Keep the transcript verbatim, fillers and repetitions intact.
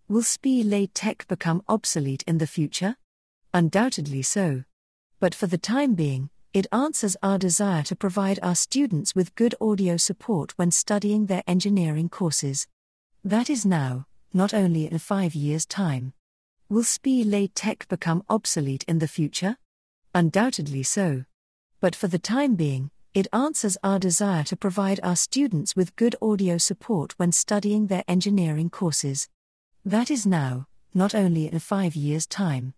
Will S P E Tech become obsolete in the future? Undoubtedly so. But for the time being, it answers our desire to provide our students with good audio support when studying their engineering courses. That is now, not only in five years' time. Will S P E Tech become obsolete in the future? Undoubtedly so. But for the time being, it answers our desire to provide our students with good audio support when studying their engineering courses. That is now, not only in five years' time.